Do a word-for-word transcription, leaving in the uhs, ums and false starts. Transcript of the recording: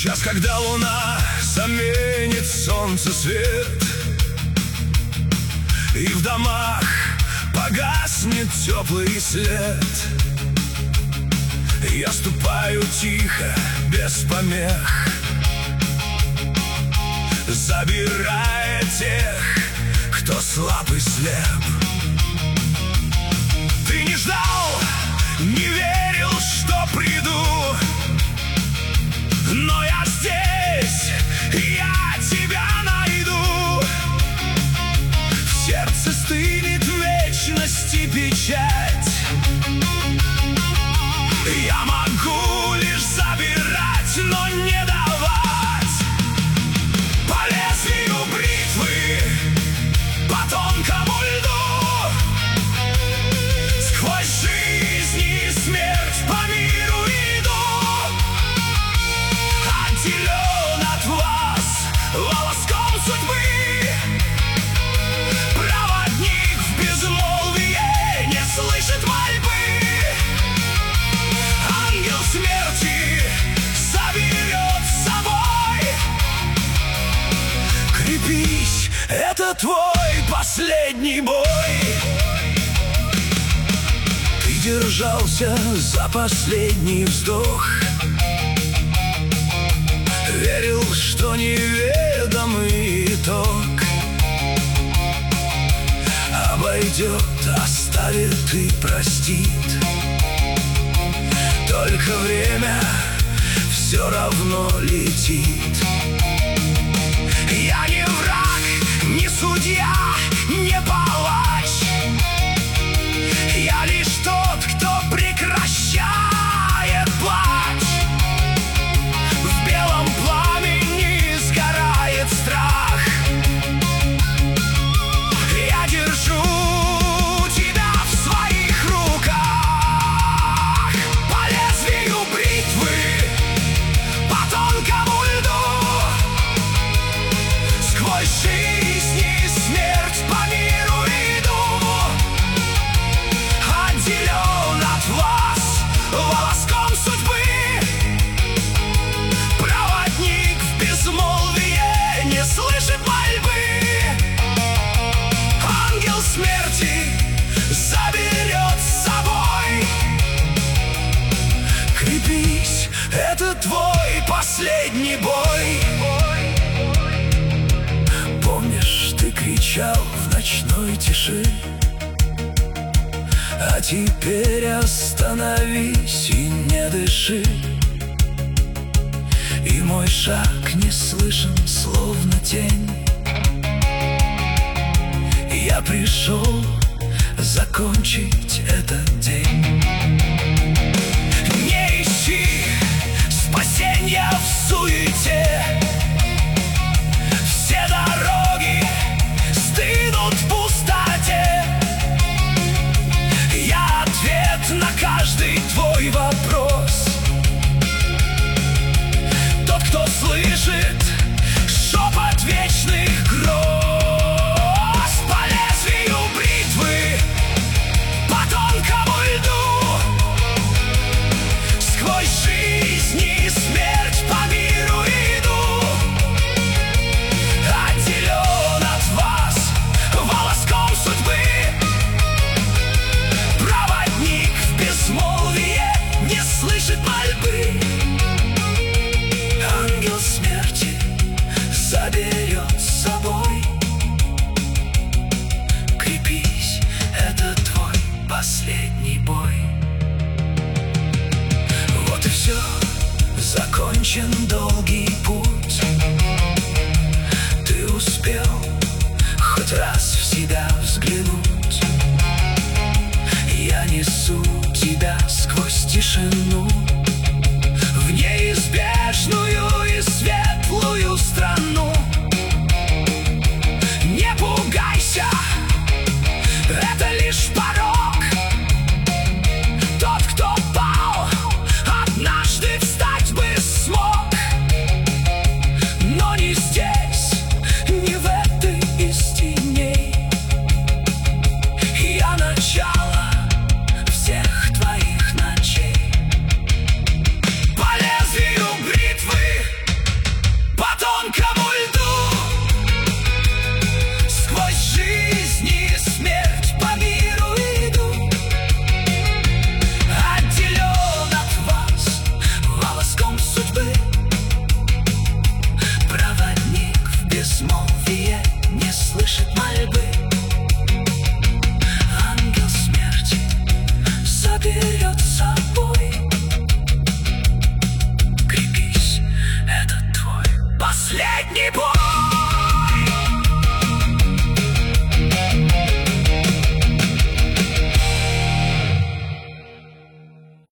Час, когда луна заменит солнце свет, и в домах погаснет теплый след, я ступаю тихо, без помех, забирая тех, кто слаб и слеп. Ты не ждал, не верил, что приду, но я здесь, я тебя найду. В сердце стынет вечности печать, я могу лишь забирать, но не давать. По лезвию бритвы, по тонкому льду, сквозь жизнь и смерть по миру иду. Отделен от вас волоском судьбы, проводник в безмолвие не слышит мольбы. Ангел смерти заберет с собой. Крепись, это твой последний бой. Ты держался за последний вздох, верил, что неведомый итог обойдет, оставит и простит. Только время все равно летит. Я не враг, не судья, не палач, я лишь тот, кто прекращает плач. В белом пламени сгорает страх. Я держу тебя в своих руках. По лезвию бритвы, по тонкому льду, сквозь жизнь и смерть по миру иду. Отделен от вас волоском судьбы, проводник в безмолвие не слышит мольбы. Ангел смерти заберет с собой. Крепись, это твой последний бой. Помнишь, ты кричал в ночной тиши, а теперь остановись и не дыши. И мой шаг не слышен, словно тень. Я пришел закончить этот день. Не ищи спасенья в суете, все дороги стынут в пустоте. Я ответ на каждый твой вопрос, тот, кто слышит шепот вечных гроз. По лезвию бритвы, по тонкому льду, сквозь жизнь и смерть по миру иду. Отделен от вас волоском судьбы, проводник в безмолвие не слышит мольбы. Ангел смерти заберет с собой. Крепись, это твой последний бой. Вот и все, закончен долгий путь. Ты успел хоть раз в себя взглянуть. Я несу тебя сквозь тишину в неизбежную и светлую страну. Не пугайся, это лишь порог. Тот, кто пал, однажды встать бы смог. Но не здесь, не в этой из теней. Я начало всех твоих ночей. последний путь.